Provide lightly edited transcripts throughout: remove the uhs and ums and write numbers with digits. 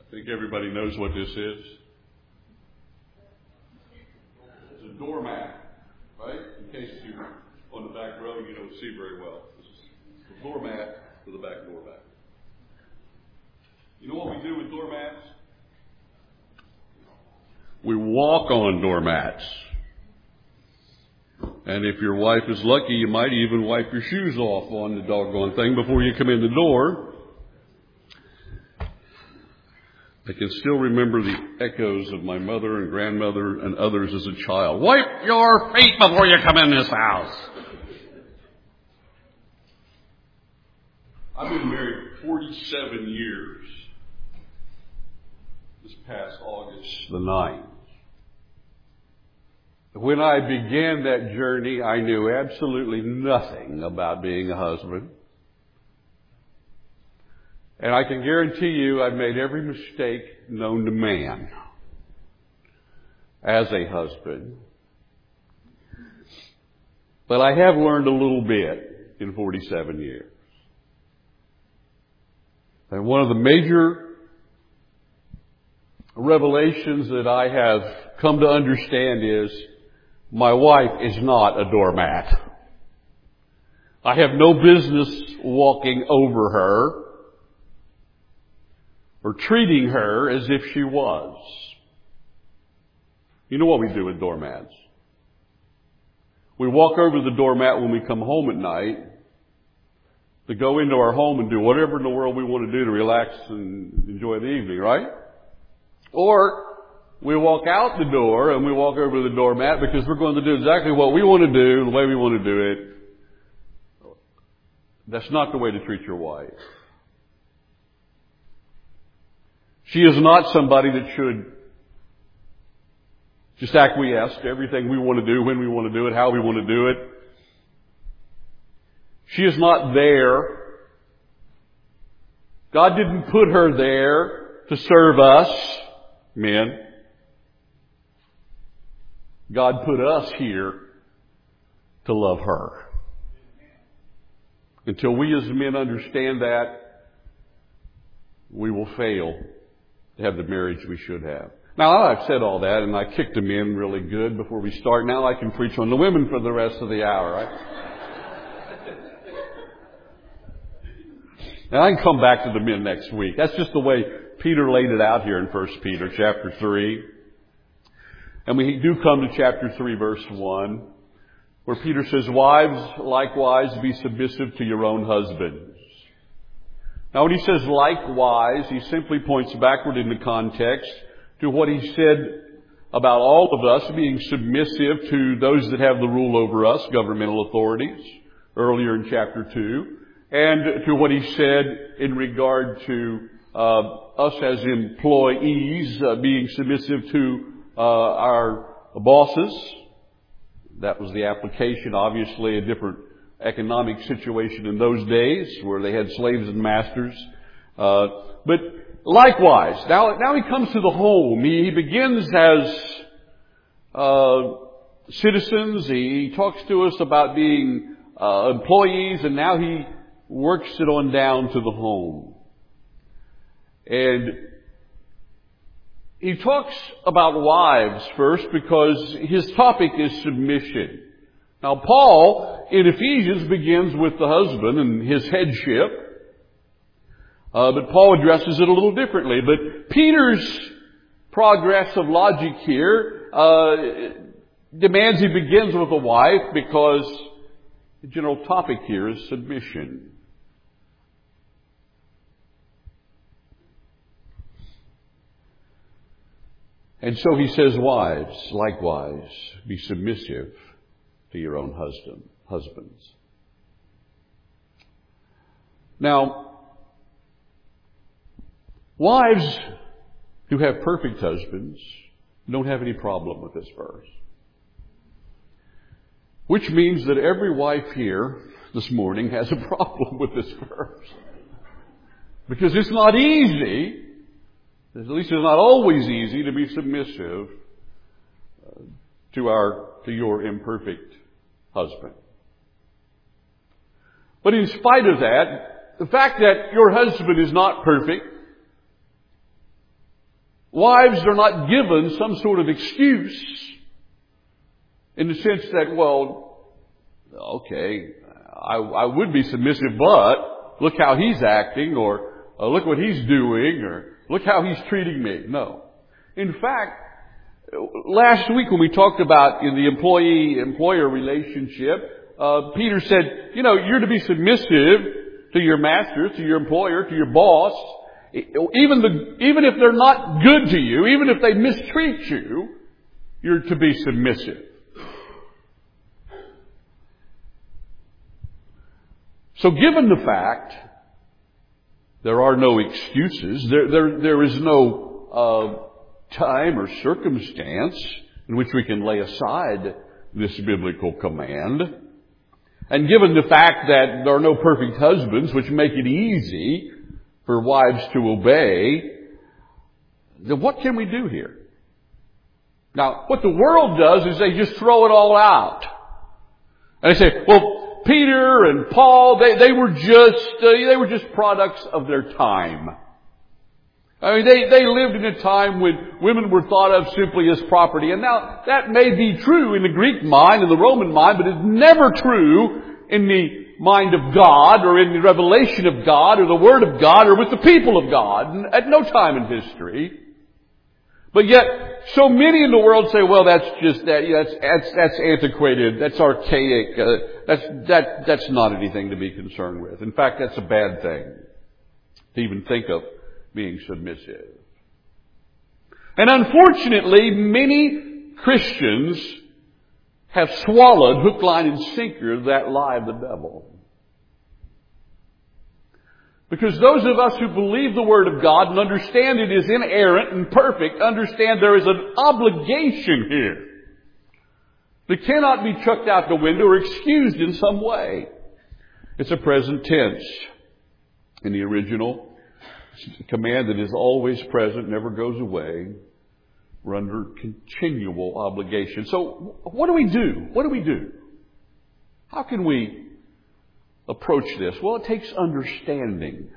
I think everybody knows what this is. It's a doormat, right? In case you're on the back row, you don't see very well. This is the doormat with the back door back. You know what we do with doormats? We walk on doormats. And if your wife is lucky, you might even wipe your shoes off on the doggone thing before you come in the door. I can still remember the echoes of my mother and grandmother and others as a child. Wipe your feet before you come in this house. I've been married 47 years. This past August the 9th. When I began that journey, I knew absolutely nothing about being a husband. And I can guarantee you I've made every mistake known to man as a husband. But I have learned a little bit in 47 years. And one of the major revelations that I have come to understand is my wife is not a doormat. I have no business walking over her or treating her as if she was. You know what we do with doormats? We walk over the doormat when we come home at night to go into our home and do whatever in the world we want to do to relax and enjoy the evening, right? Or we walk out the door and we walk over the doormat because we're going to do exactly what we want to do, the way we want to do it. That's not the way to treat your wife. She is not somebody that should just acquiesce to everything we want to do, when we want to do it, how we want to do it. She is not there. God didn't put her there to serve us, men. God put us here to love her. Until we as men understand that, we will fail to have the marriage we should have. Now, I've said all that, and I kicked the men really good before we start. Now I can preach on the women for the rest of the hour, right? Now I can come back to the men next week. That's just the way Peter laid it out here in 1 Peter chapter 3. And we do come to chapter 3, verse 1, where Peter says, "Wives, likewise, be submissive to your own husbands." Now, when he says likewise, he simply points backward in the context to what he said about all of us being submissive to those that have the rule over us, governmental authorities, earlier in chapter 2, and to what he said in regard to us as employees being submissive to our bosses. That was the application, obviously a different economic situation in those days where they had slaves and masters. But likewise, now he comes to the home. He begins as citizens. He talks to us about being employees, and now he works it on down to the home. And he talks about wives first because his topic is submission. Now, Paul in Ephesians begins with the husband and his headship, but Paul addresses it a little differently. But Peter's progress of logic here demands he begins with a wife because the general topic here is submission. And so he says, "Wives, likewise, be submissive to your own husbands." Now, wives who have perfect husbands don't have any problem with this verse. Which means that every wife here this morning has a problem with this verse. Because it's not easy, at least it's not always easy, to be submissive to your imperfect husband. But in spite of that, the fact that your husband is not perfect wives are not given some sort of excuse in the sense that, well, okay, I would be submissive, but look how he's acting, or look what he's doing, or look how he's treating me. No. In fact, last week when we talked about in the employee-employer relationship, Peter said, you're to be submissive to your master, to your employer, to your boss, even if they're not good to you, even if they mistreat you, you're to be submissive. So given the fact there are no excuses, there is no time or circumstance in which we can lay aside this biblical command, and given the fact that there are no perfect husbands, which make it easy for wives to obey, then what can we do here? Now, what the world does is they just throw it all out. And they say, well, Peter and Paul, they were just products of their time. I mean, they lived in a time when women were thought of simply as property. And now, that may be true in the Greek mind and the Roman mind, but it's never true in the mind of God, or in the revelation of God, or the Word of God, or with the people of God, at no time in history. But yet, so many in the world say, well, that's antiquated, that's archaic, that's not anything to be concerned with. In fact, that's a bad thing to even think of being submissive. And unfortunately, many Christians have swallowed hook, line, and sinker that lie of the devil. Because those of us who believe the Word of God and understand it is inerrant and perfect, understand there is an obligation here that cannot be chucked out the window or excused in some way. It's a present tense in the original. It's a command that is always present, never goes away. We're under continual obligation. So what do we do? What do we do? How can we approach this? Well, it takes understanding.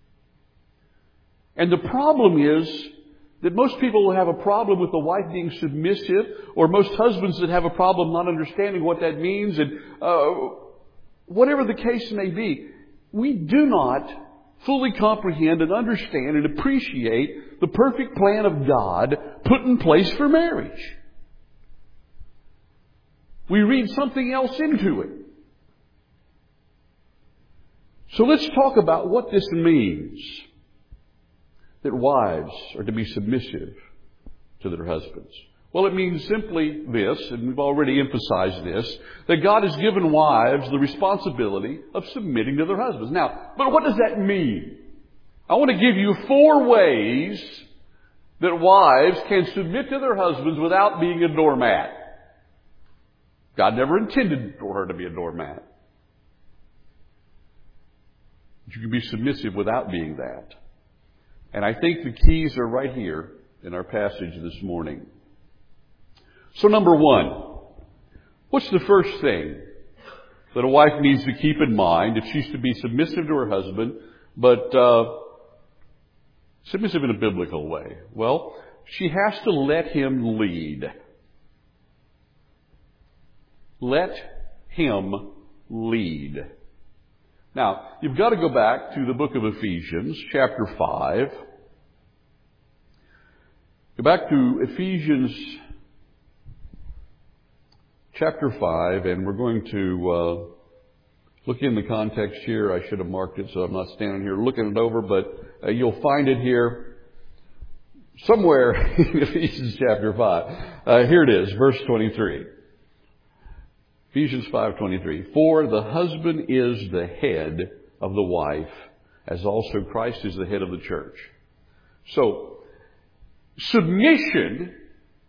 And the problem is that most people will have a problem with the wife being submissive, or most husbands that have a problem not understanding what that means, and whatever the case may be, we do not fully comprehend and understand and appreciate the perfect plan of God put in place for marriage. We read something else into it. So let's talk about what this means, that wives are to be submissive to their husbands. Well, it means simply this, and we've already emphasized this, that God has given wives the responsibility of submitting to their husbands. Now, but what does that mean? I want to give you 4 ways that wives can submit to their husbands without being a doormat. God never intended for her to be a doormat. You can be submissive without being that. And I think the keys are right here in our passage this morning. So number 1, what's the first thing that a wife needs to keep in mind if she's to be submissive to her husband, but submissive in a biblical way? Well, she has to let him lead. Let him lead. Now, you've got to go back to the book of Ephesians, chapter 5. Go back to Ephesians chapter 5, and we're going to look in the context here. I should have marked it, so I'm not standing here looking it over, but you'll find it here somewhere in Ephesians chapter 5. Here it is, verse 23. Ephesians 5:23. For the husband is the head of the wife, as also Christ is the head of the church. So, submission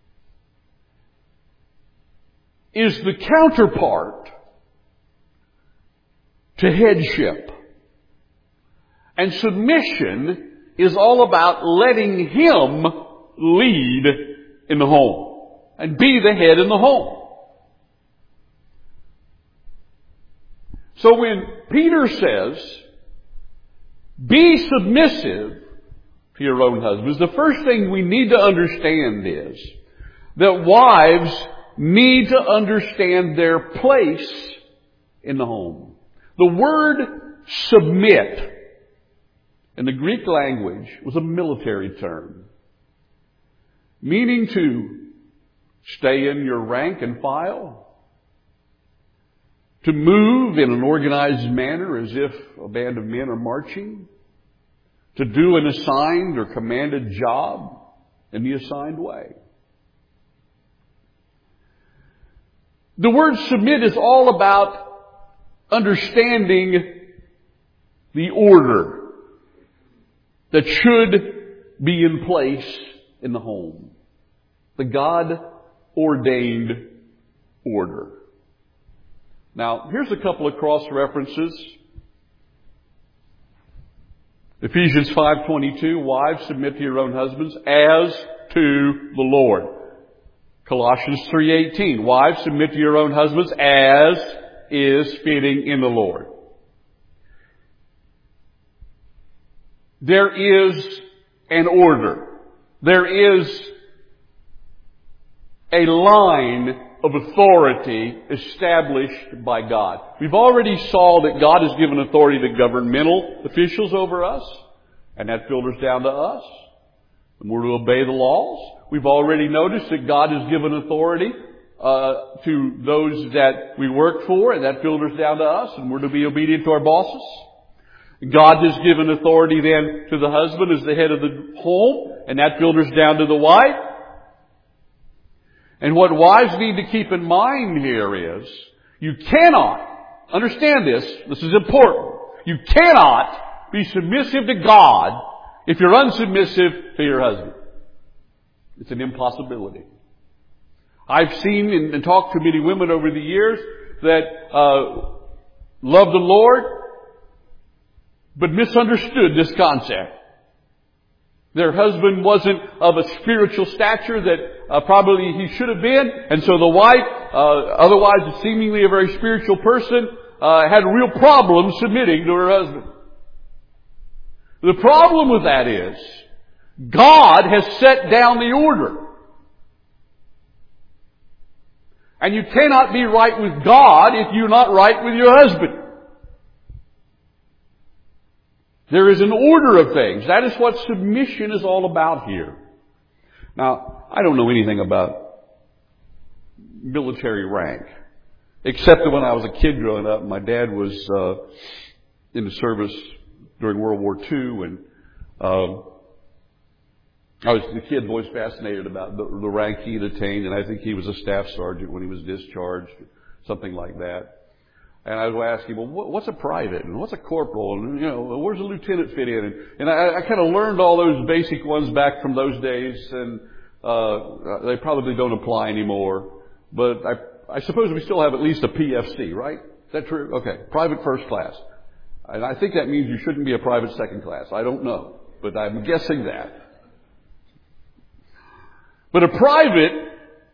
is the counterpart to headship. And submission is all about letting him lead in the home and be the head in the home. So when Peter says, be submissive to your own husbands. The first thing we need to understand is that wives need to understand their place in the home. The word submit in the Greek language was a military term, meaning to stay in your rank and file, to move in an organized manner as if a band of men are marching, to do an assigned or commanded job in the assigned way. The word submit is all about understanding the order that should be in place in the home. The God-ordained order. Now, here's a couple of cross-references. Ephesians 5:22, wives, submit to your own husbands as to the Lord. Colossians 3:18, wives, submit to your own husbands as is fitting in the Lord. There is an order. There is a line of authority established by God. We've already saw that God has given authority to governmental officials over us, and that filters down to us. And we're to obey the laws. We've already noticed that God has given authority to those that we work for, and that filters down to us, and we're to be obedient to our bosses. God has given authority then to the husband as the head of the home, and that filters down to the wife. And what wives need to keep in mind here is, you cannot, understand this is important, you cannot be submissive to God if you're unsubmissive to your husband. It's an impossibility. I've seen and talked to many women over the years that love the Lord, but misunderstood this concept. Their husband wasn't of a spiritual stature that probably he should have been, and so the wife, otherwise seemingly a very spiritual person, had a real problem submitting to her husband. The problem with that is, God has set down the order. And you cannot be right with God if you're not right with your husband. There is an order of things. That is what submission is all about here. Now, I don't know anything about military rank, except that when I was a kid growing up, my dad was in the service during World War II, and I was the kid always fascinated about the rank he had attained, and I think he was a staff sergeant when he was discharged, something like that. And I would ask him, well, what's a private? And what's a corporal? And, where's a lieutenant fit in? And I kind of learned all those basic ones back from those days, and they probably don't apply anymore. But I suppose we still have at least a PFC, right? Is that true? Okay. Private first class. And I think that means you shouldn't be a private second class. I don't know. But I'm guessing that. But a private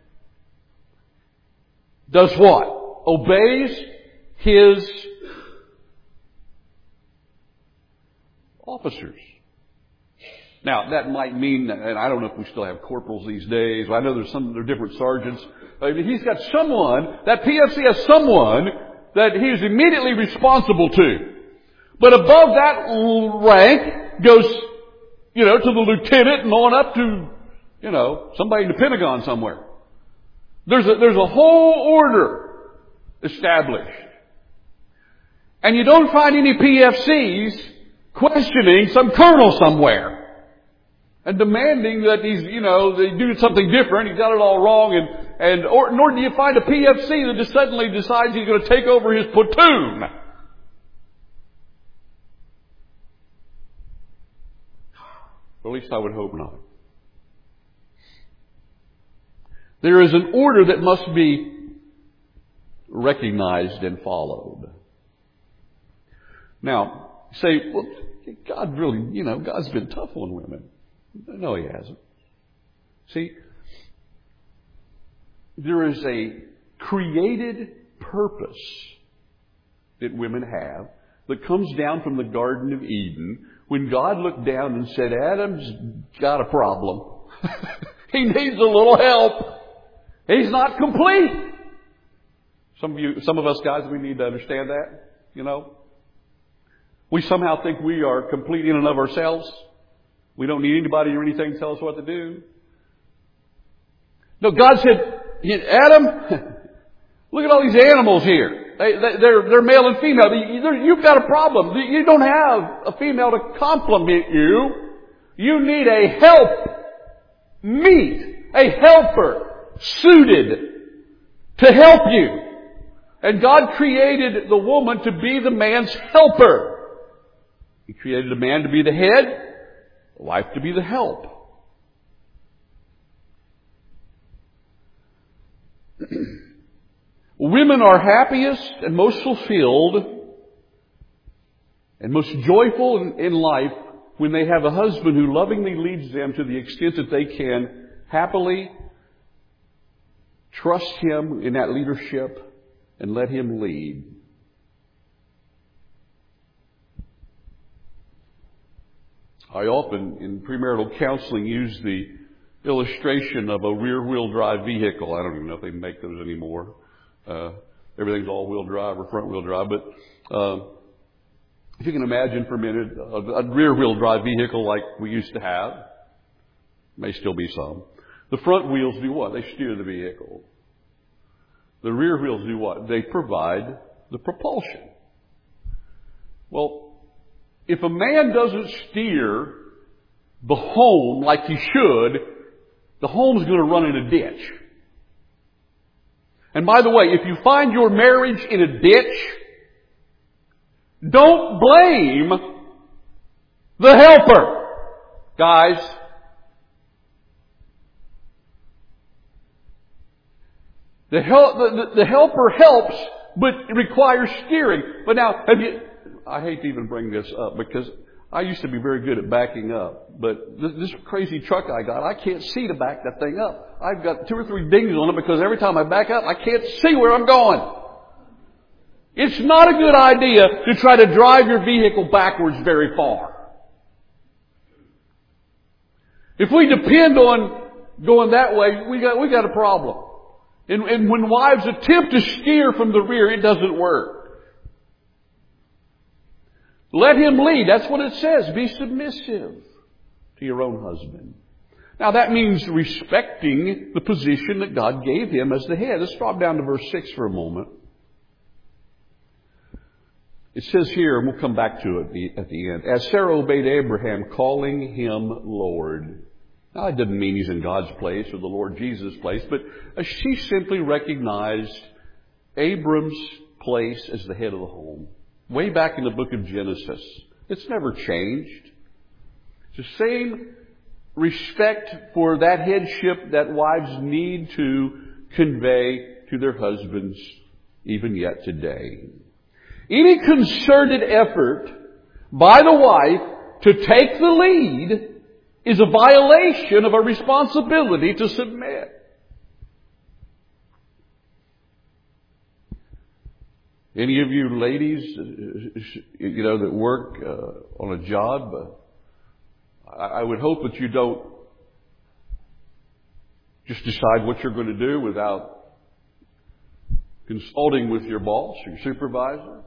does what? Obeys his officers. Now, that might mean, and I don't know if we still have corporals these days. I know there are different sergeants. He's got someone, that PFC has someone that he's immediately responsible to. But above that rank goes, to the lieutenant and on up to, somebody in the Pentagon somewhere. There's a whole order established. And you don't find any PFCs questioning some colonel somewhere and demanding that they do something different. He's got it all wrong, nor do you find a PFC that just suddenly decides he's going to take over his platoon. Or at least I would hope not. There is an order that must be recognized and followed. Now, you say, well, God really, God's been tough on women. No, He hasn't. See, there is a created purpose that women have that comes down from the Garden of Eden, when God looked down and said, Adam's got a problem. He needs a little help. He's not complete. Some of us guys, we need to understand that, you know. We somehow think we are complete in and of ourselves. We don't need anybody or anything to tell us what to do. No, God said, Adam, look at all these animals here. They're male and female. You've got a problem. You don't have a female to complement you. You need a a helper suited to help you. And God created the woman to be the man's helper. He created the man to be the head, the wife to be the help. Women are happiest and most fulfilled and most joyful in life when they have a husband who lovingly leads them to the extent that they can happily trust him in that leadership and let him lead. I often, in premarital counseling, use the illustration of a rear-wheel drive vehicle. I don't even know if they make those anymore. Everything's all-wheel drive or front-wheel drive. But if you can imagine for a minute a rear-wheel drive vehicle like we used to have, may still be some. The front wheels do what? They steer the vehicle. The rear wheels do what? They provide the propulsion. Well, if a man doesn't steer the home like he should, the home's going to run in a ditch. And by the way, if you find your marriage in a ditch, don't blame the helper, guys. The helper helps, but it requires steering. But now, I hate to even bring this up because I used to be very good at backing up. But this crazy truck I got, I can't see to back that thing up. I've got 2 or 3 dings on it because every time I back up, I can't see where I'm going. It's not a good idea to try to drive your vehicle backwards very far. If we depend on going that way, we got a problem. And when wives attempt to steer from the rear, it doesn't work. Let him lead. That's what it says. Be submissive to your own husband. Now that means respecting the position that God gave him as the head. Let's drop down to verse 6 for a moment. It says here, and we'll come back to it at the end, as Sarah obeyed Abraham, calling him Lord. Now, it doesn't mean he's in God's place or the Lord Jesus' place, but she simply recognized Abram's place as the head of the home. Way back in the book of Genesis. It's never changed. It's the same respect for that headship that wives need to convey to their husbands even yet today. Any concerted effort by the wife to take the lead is a violation of a responsibility to submit. Any of you ladies, that work on a job, I would hope that you don't just decide what you're going to do without consulting with your boss or your supervisor.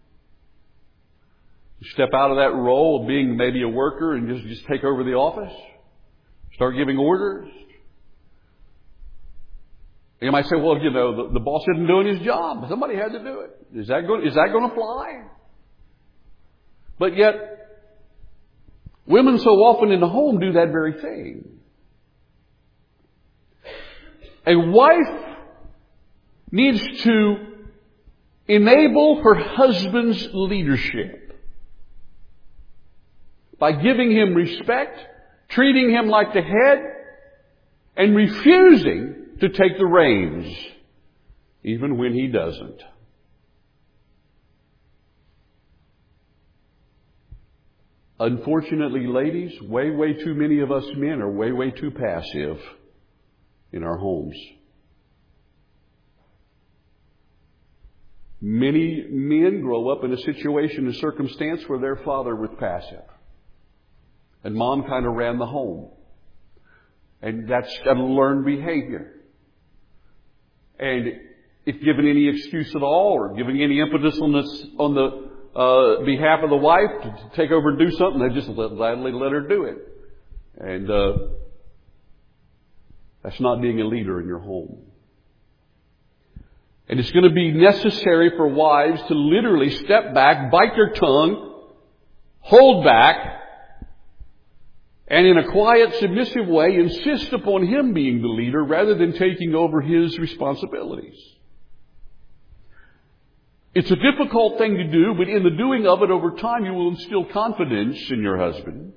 You step out of that role of being maybe a worker and just take over the office. Start giving orders. You might say, well, the boss isn't doing his job. Somebody had to do it. Is that going to fly? But yet, women so often in the home do that very thing. A wife needs to enable her husband's leadership by giving him respect, treating him like the head, and refusing to take the reins, even when he doesn't. Unfortunately, ladies, way too many of us men are way too passive in our homes. Many men grow up in a situation and circumstance where their father was passive. And mom kind of ran the home. And that's a learned behavior. And if given any excuse at all, or giving any impetus on the behalf of the wife to take over and do something, they just gladly let her do it. And that's not being a leader in your home. And it's going to be necessary for wives to literally step back, bite their tongue, hold back, and in a quiet, submissive way, insist upon him being the leader rather than taking over his responsibilities. It's a difficult thing to do, but in the doing of it over time, you will instill confidence in your husband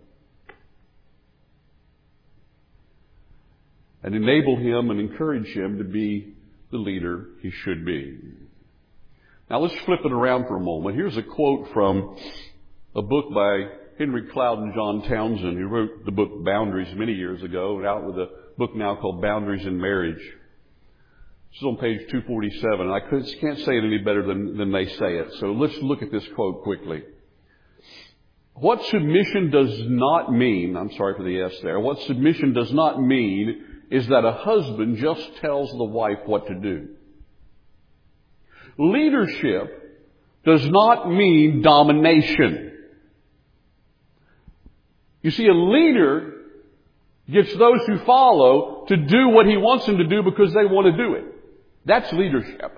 and enable him and encourage him to be the leader he should be. Now let's flip it around for a moment. Here's a quote from a book by Henry Cloud and John Townsend, who wrote the book Boundaries many years ago, and out with a book now called Boundaries in Marriage. This is on page 247. I can't say it any better than they say it. So let's look at this quote quickly. What submission does not mean, I'm sorry for the S there, what submission does not mean is that a husband just tells the wife what to do. Leadership does not mean domination. You see, a leader gets those who follow to do what he wants them to do because they want to do it. That's leadership.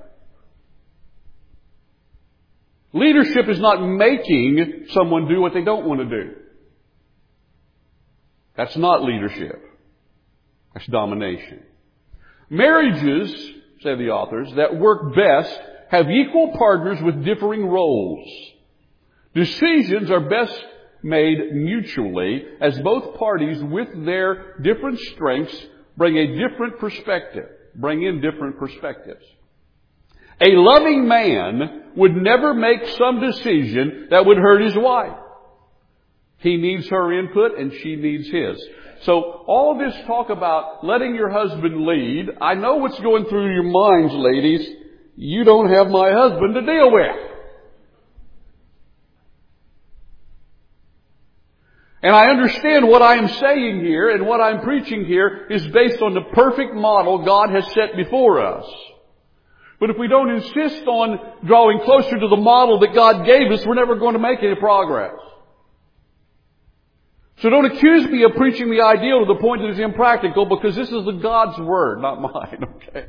Leadership is not making someone do what they don't want to do. That's not leadership. That's domination. Marriages, say the authors, that work best have equal partners with differing roles. Decisions are best made mutually as both parties with their different strengths bring in different perspectives. A loving man would never make some decision that would hurt his wife. He needs her input and she needs his. So all this talk about letting your husband lead, I know what's going through your minds, ladies. You don't have my husband to deal with. And I understand what I am saying here and what I'm preaching here is based on the perfect model God has set before us. But if we don't insist on drawing closer to the model that God gave us, we're never going to make any progress. So don't accuse me of preaching the ideal to the point that it's impractical, because this is the God's Word, not mine, okay?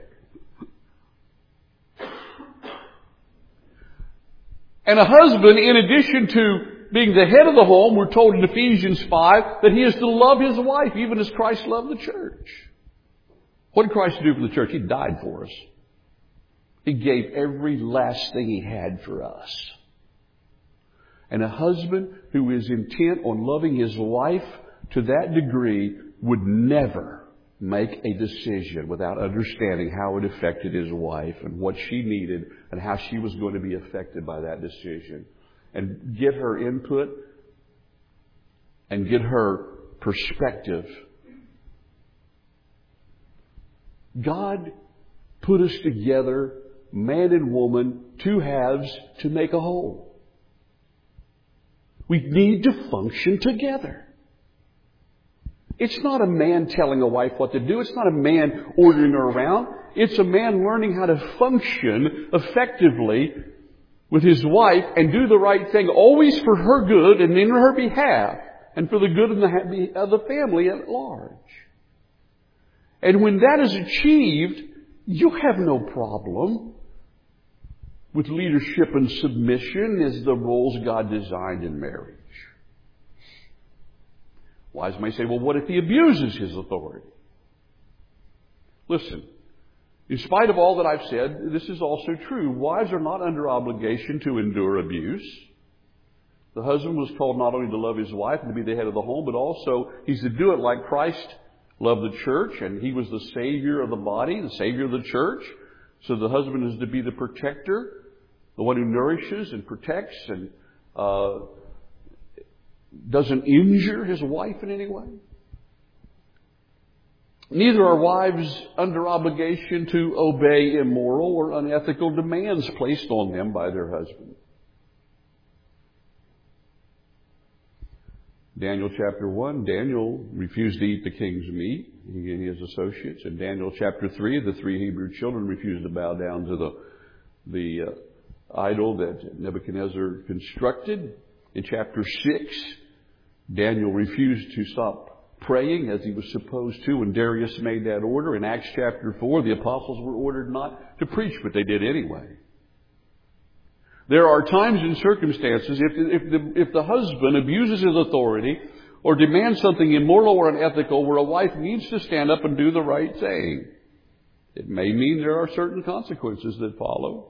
And a husband, in addition to being the head of the home, we're told in Ephesians 5 that he is to love his wife even as Christ loved the church. What did Christ do for the church? He died for us. He gave every last thing he had for us. And a husband who is intent on loving his wife to that degree would never make a decision without understanding how it affected his wife and what she needed and how she was going to be affected by that decision. And get her input and get her perspective. God put us together, man and woman, two halves to make a whole. We need to function together. It's not a man telling a wife what to do. It's not a man ordering her around. It's a man learning how to function effectively with his wife and do the right thing, always for her good and in her behalf, and for the good of the family at large. And when that is achieved, you have no problem with leadership and submission as the roles God designed in marriage. Wives may say, well, what if he abuses his authority? Listen, in spite of all that I've said, this is also true. Wives are not under obligation to endure abuse. The husband was called not only to love his wife and to be the head of the home, but also he's to do it like Christ loved the church, and he was the Savior of the body, the Savior of the church. So the husband is to be the protector, the one who nourishes and protects and doesn't injure his wife in any way. Neither are wives under obligation to obey immoral or unethical demands placed on them by their husband. Daniel chapter 1, Daniel refused to eat the king's meat, he and his associates. In Daniel chapter 3, the 3 Hebrew children refused to bow down to the idol that Nebuchadnezzar constructed. In chapter 6, Daniel refused to stop praying as he was supposed to when Darius made that order. In Acts chapter 4, the apostles were ordered not to preach, but they did anyway. There are times and circumstances, if the husband abuses his authority or demands something immoral or unethical, where a wife needs to stand up and do the right thing. It may mean there are certain consequences that follow.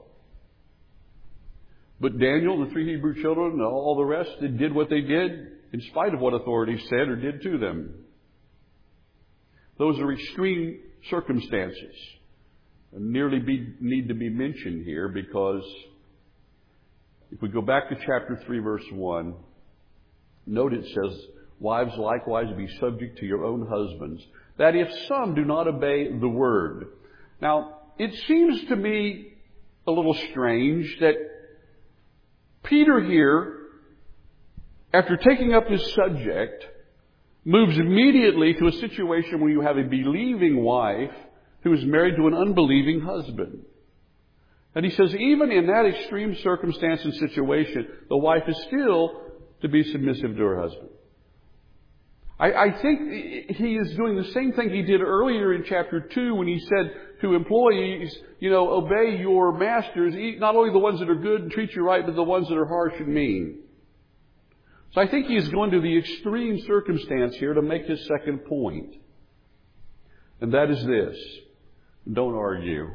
But Daniel, the 3 Hebrew children, and all the rest, they did what they did in spite of what authorities said or did to them. Those are extreme circumstances and need to be mentioned here, because if we go back to chapter 3, verse 1, note it says, "Wives, likewise be subject to your own husbands, that if some do not obey the word." Now, it seems to me a little strange that Peter here, after taking up this subject, moves immediately to a situation where you have a believing wife who is married to an unbelieving husband. And he says, even in that extreme circumstance and situation, the wife is still to be submissive to her husband. I think he is doing the same thing he did earlier in chapter 2 when he said to employees, obey your masters, not only the ones that are good and treat you right, but the ones that are harsh and mean. So I think he is going to the extreme circumstance here to make his second point. And that is this: don't argue.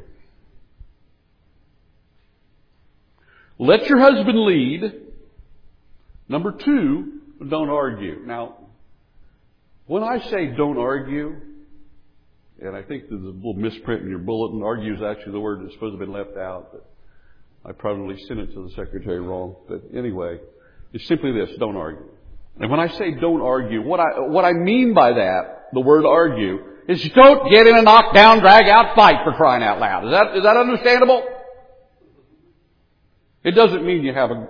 Let your husband lead. Number 2, don't argue. Now, when I say don't argue, and I think there's a little misprint in your bulletin, argue is actually the word that's supposed to have been left out, but I probably sent it to the secretary wrong. But anyway, it's simply this: don't argue. And when I say don't argue, what I mean by that, the word argue, is don't get in a knockdown, drag out fight, for crying out loud. Is that understandable? It doesn't mean you have a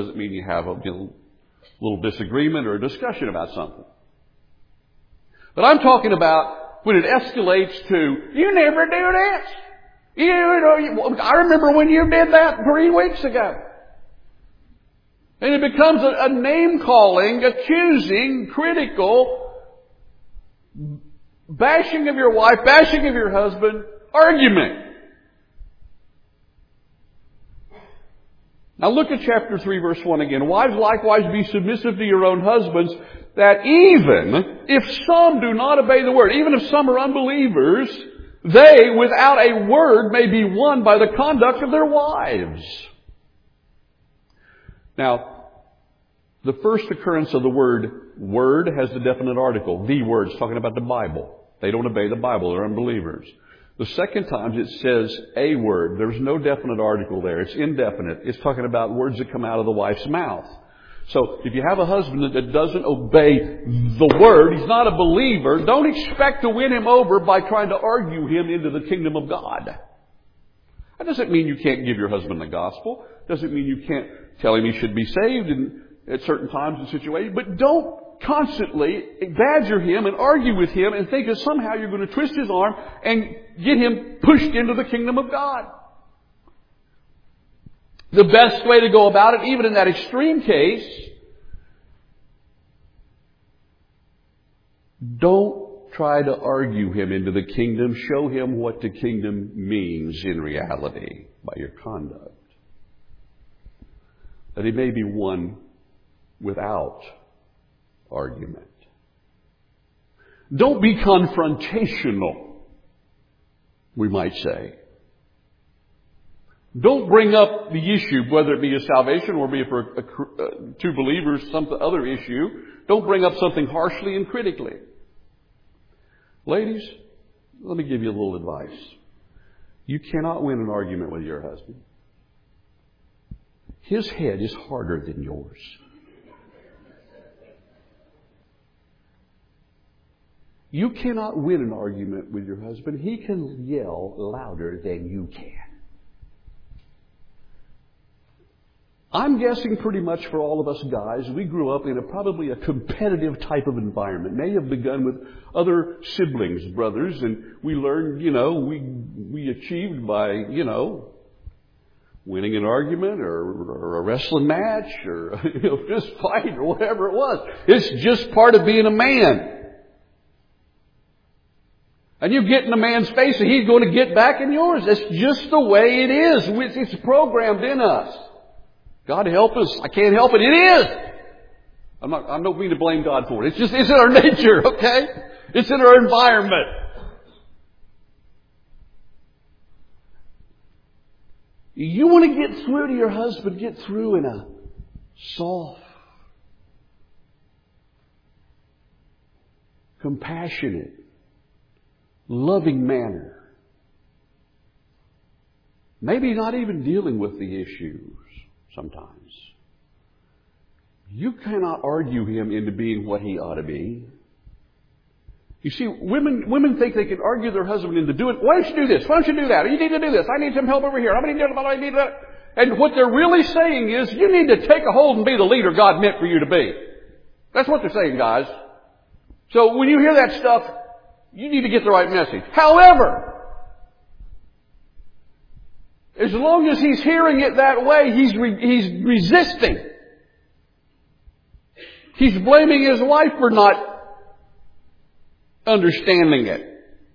little disagreement or a discussion about something. But I'm talking about when it escalates to, you never do this. I remember when you did that 3 weeks ago. And it becomes a name-calling, accusing, critical, bashing of your wife, bashing of your husband, argument. Now look at chapter 3, verse 1 again. Wives, likewise, be submissive to your own husbands, that even if some do not obey the word, even if some are unbelievers, they, without a word, may be won by the conduct of their wives. Now, the first occurrence of the word has the definite article. The word is talking about the Bible. They don't obey the Bible. They're unbelievers. The second time it says a word. There's no definite article there. It's indefinite. It's talking about words that come out of the wife's mouth. So if you have a husband that doesn't obey the word, he's not a believer, don't expect to win him over by trying to argue him into the kingdom of God. That doesn't mean you can't give your husband the gospel. Doesn't mean you can't tell him he should be saved at certain times and situations. But don't constantly badger him and argue with him and think that somehow you're going to twist his arm and get him pushed into the kingdom of God. The best way to go about it, even in that extreme case, don't try to argue him into the kingdom. Show him what the kingdom means in reality by your conduct. That he may be won without argument. Don't be confrontational, we might say. Don't bring up the issue, whether it be a salvation or be it for two believers, some other issue. Don't bring up something harshly and critically. Ladies, let me give you a little advice. You cannot win an argument with your husband. His head is harder than yours. You cannot win an argument with your husband. He can yell louder than you can. I'm guessing pretty much for all of us guys, we grew up in probably a competitive type of environment. May have begun with other siblings, brothers, and we learned, we achieved by, winning an argument or a wrestling match or a fist fight or whatever it was. It's just part of being a man. And you get in a man's face and he's going to get back in yours. That's just the way it is. It's programmed in us. God help us. I can't help it. It is. I don't mean to blame God for it. It's in our nature, okay? It's in our environment. You want to get through to your husband, get through in a soft, compassionate, loving manner. Maybe not even dealing with the issues sometimes. You cannot argue him into being what he ought to be. You see, women think they can argue their husband into doing, why don't you do this? Why don't you do that? You need to do this. I need some help over here. I need that. And what they're really saying is, you need to take a hold and be the leader God meant for you to be. That's what they're saying, guys. So when you hear that stuff, you need to get the right message. However, as long as he's hearing it that way, he's resisting. He's blaming his wife for not understanding it.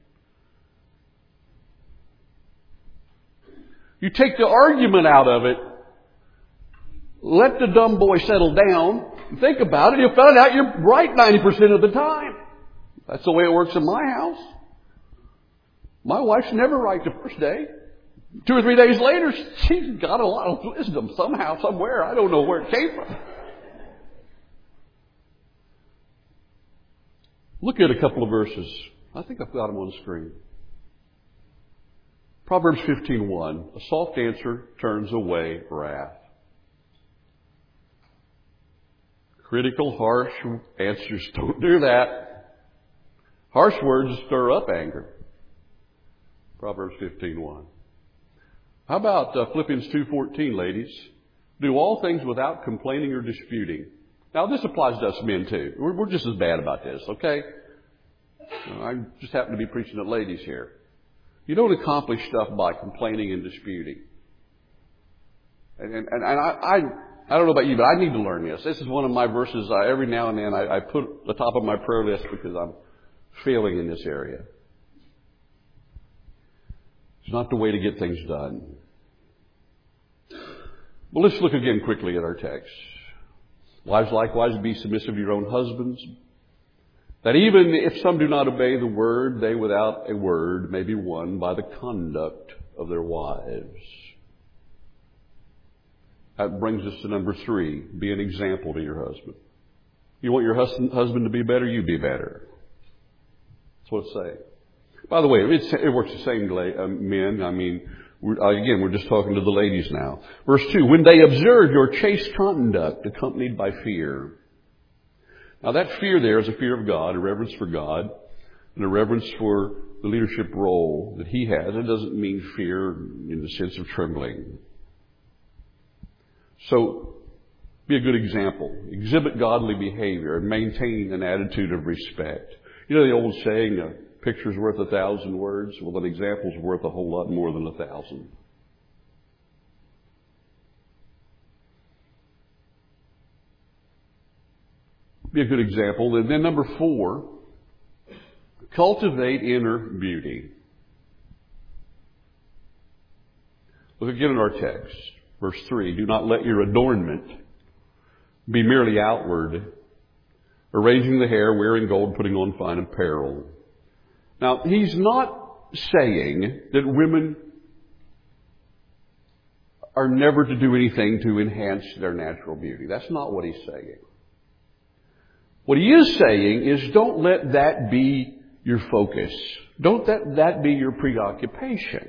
You take the argument out of it, let the dumb boy settle down, think about it, you'll find out you're right 90% of the time. That's the way it works in my house. My wife's never right the first day. 2 or 3 days later, she's got a lot of wisdom somehow, somewhere. I don't know where it came from. Look at a couple of verses. I think I've got them on the screen. Proverbs 15:1. A soft answer turns away wrath. Critical, harsh answers don't do that. Harsh words stir up anger. Proverbs 15:1. How about Philippians 2:14, ladies? Do all things without complaining or disputing. Now, this applies to us men, too. We're just as bad about this, okay? I just happen to be preaching to ladies here. You don't accomplish stuff by complaining and disputing. And I don't know about you, but I need to learn this. This is one of my verses every now and then I put at the top of my prayer list because I'm failing in this area. It's not the way to get things done. Well, let's look again quickly at our text. Wives, likewise, be submissive to your own husbands, that even if some do not obey the word, they without a word may be won by the conduct of their wives. That brings us to number 3. Be an example to your husband. You want your husband to be better? You be better. That's what it's saying. By the way, it works the same, men. I mean, we're just talking to the ladies now. Verse 2, when they observe your chaste conduct accompanied by fear. Now that fear there is a fear of God, a reverence for God, and a reverence for the leadership role that He has. It doesn't mean fear in the sense of trembling. So, be a good example. Exhibit godly behavior and maintain an attitude of respect. You know the old saying, a picture's worth 1,000 words? Well, an example's worth a whole lot more than 1,000. Be a good example. And then number 4, cultivate inner beauty. Look again at our text. Verse 3, do not let your adornment be merely outward, arranging the hair, wearing gold, putting on fine apparel. Now, he's not saying that women are never to do anything to enhance their natural beauty. That's not what he's saying. What he is saying is don't let that be your focus. Don't let that be your preoccupation.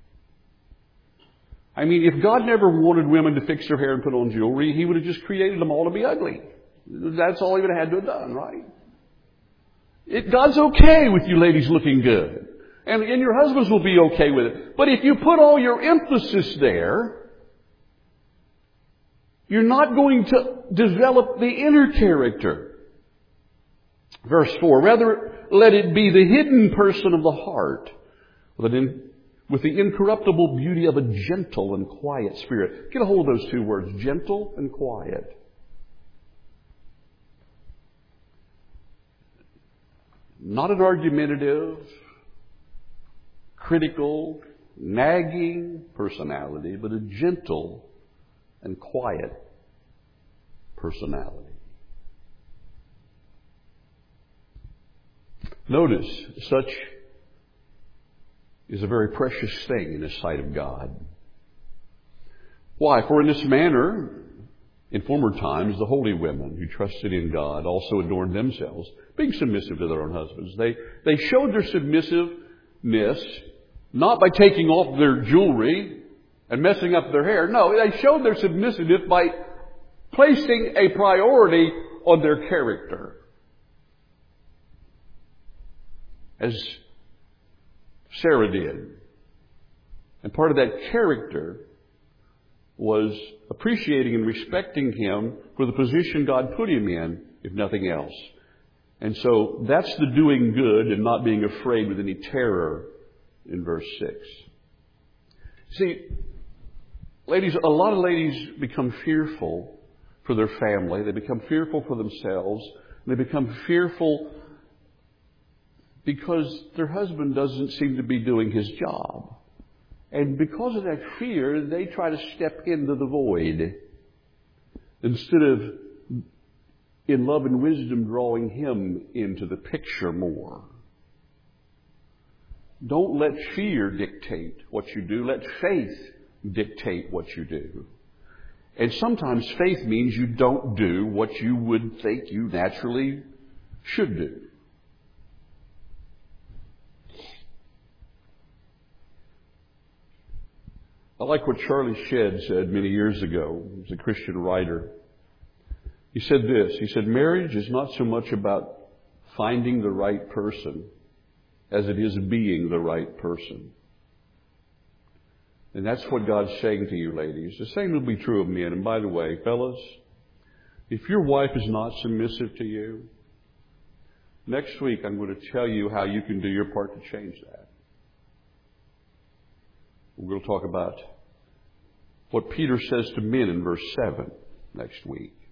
I mean, if God never wanted women to fix their hair and put on jewelry, He would have just created them all to be ugly. That's all He would have had to have done, right? God's okay with you ladies looking good. And your husbands will be okay with it. But if you put all your emphasis there, you're not going to develop the inner character. Verse 4, rather let it be the hidden person of the heart with the incorruptible beauty of a gentle and quiet spirit. Get a hold of those two words, gentle and quiet. Not an argumentative, critical, nagging personality, but a gentle and quiet personality. Notice, such is a very precious thing in the sight of God. Why? For in this manner, in former times, the holy women who trusted in God also adorned themselves, being submissive to their own husbands. They showed their submissiveness not by taking off their jewelry and messing up their hair. No, they showed their submissiveness by placing a priority on their character. As Sarah did. And part of that character was appreciating and respecting him for the position God put him in, if nothing else. And so that's the doing good and not being afraid with any terror in verse 6. See, ladies, a lot of ladies become fearful for their family. They become fearful for themselves. They become fearful because their husband doesn't seem to be doing his job. And because of that fear, they try to step into the void instead of, in love and wisdom, drawing him into the picture more. Don't let fear dictate what you do. Let faith dictate what you do. And sometimes faith means you don't do what you would think you naturally should do. I like what Charlie Shedd said many years ago. He was a Christian writer. He said this. He said, marriage is not so much about finding the right person as it is being the right person. And that's what God's saying to you, ladies. The same will be true of men. And by the way, fellas, if your wife is not submissive to you, next week I'm going to tell you how you can do your part to change that. We're going to talk about what Peter says to men in verse 7 next week.